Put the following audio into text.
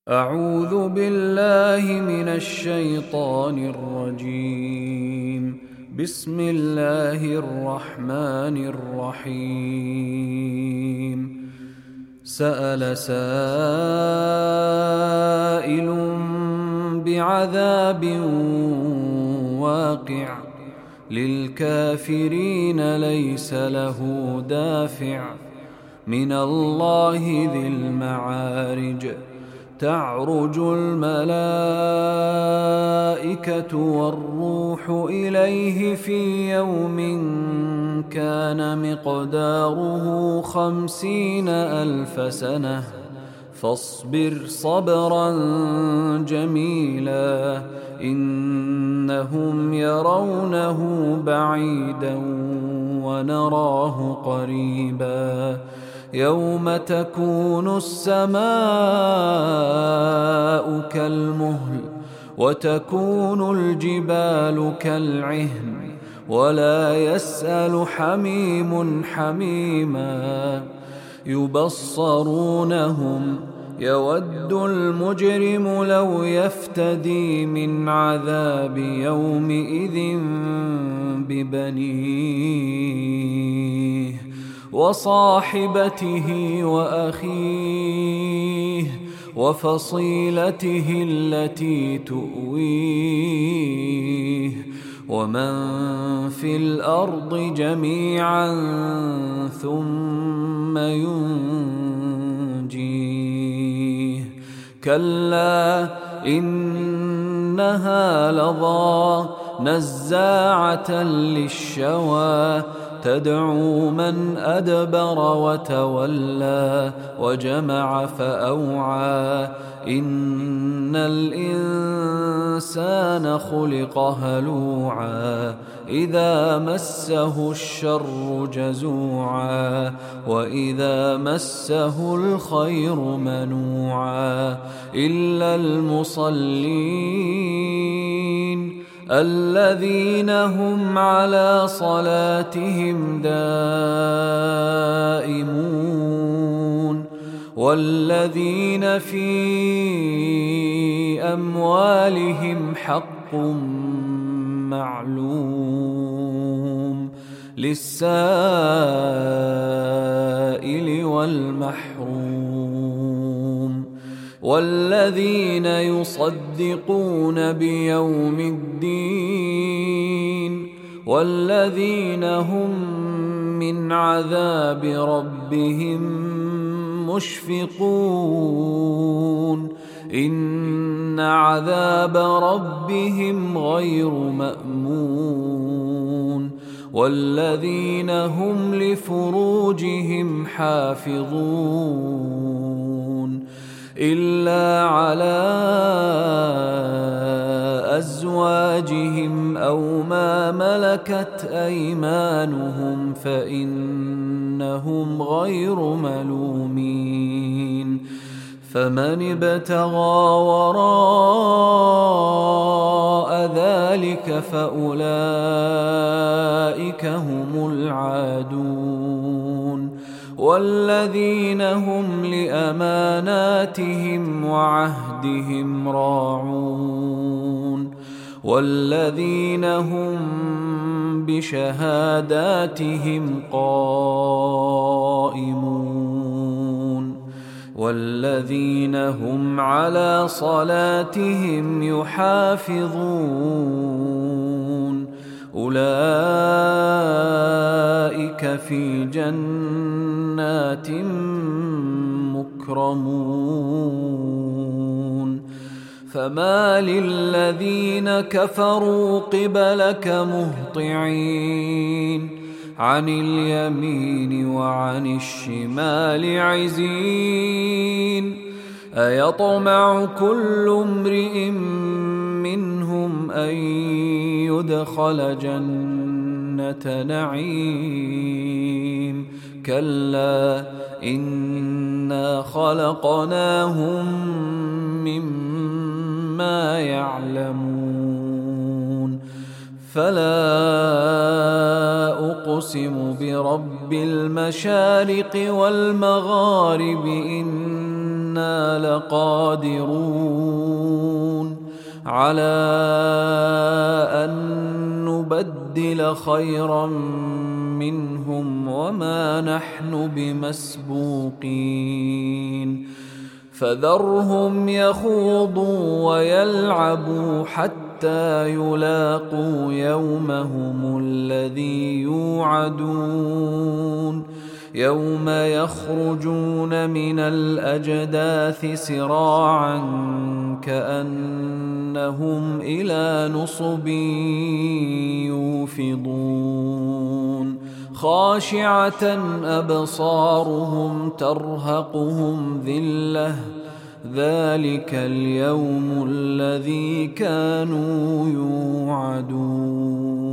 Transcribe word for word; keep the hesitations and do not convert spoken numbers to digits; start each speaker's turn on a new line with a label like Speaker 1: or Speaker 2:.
Speaker 1: أعوذ بالله من الشيطان الرجيم. بسم الله الرحمن الرحيم. سأل سائل بعذاب واقع للكافرين ليس له دافع من الله ذي المعارج. تعرج الملائكة والروح إليه في يوم كان مقداره خمسين ألف سنة فاصبر صبرا جميلا إنهم يرونه بعيدا ونراه قريبا يوم تكون السماء كالمهل وتكون الجبال كالعهن ولا يسأل حميم حميما يبصرونهم يود المجرم لو يفتدي من عذاب يومئذ ببنيه وصاحبته وأخيه وفصيلته التي تؤويه ومن في الأرض جميعا ثم ينجيه كلا إنها لظى نزاعة للشوى تدعو من أدبر وتولى وجمع فأوعى إن الإنسان خلق هلوعا إذا مسه الشر جزوعا وإذا مسه الخير منوعا إلا المصلين الذين هم على صلاتهم دائمون والذين في أموالهم حق معلوم للسائل والمحروم والذين يصدقون بيوم الدين والذين هم من عذاب ربهم مشفقون إن عذاب ربهم غير مأمون والذين هم لفروجهم حافظون إلا على أزواجهم أو ما ملكت أيمانهم فإنهم غير ملومين فمن ابتغى وراء ذلك فأولئك هم العادون والذين هم لأماناتهم وعهدهم راعون والذين هم بشهاداتهم قائمون والذين هم على صلاتهم يحافظون أولئك في جنات مكرمون فما للذين كفروا قبلك مهطعين عن اليمين وعن الشمال عزين أيطمع كل امرئ منهم أن يدخل جنة نعيم كلا إنا خلقناهم مما يعلمون فلا أقسم برب المشارق والمغارب إن إنا لقادرون على أن نبدل خيرا منهم وما نحن بمسبوقين فذرهم يخوضوا ويلعبوا حتى يلاقوا يومهم الذي يوعدون يوم يخرجون من الأجداث سراعا كأنهم إلى نصب يوفضون خاشعة أبصارهم ترهقهم ذلة ذلك اليوم الذي كانوا يوعدون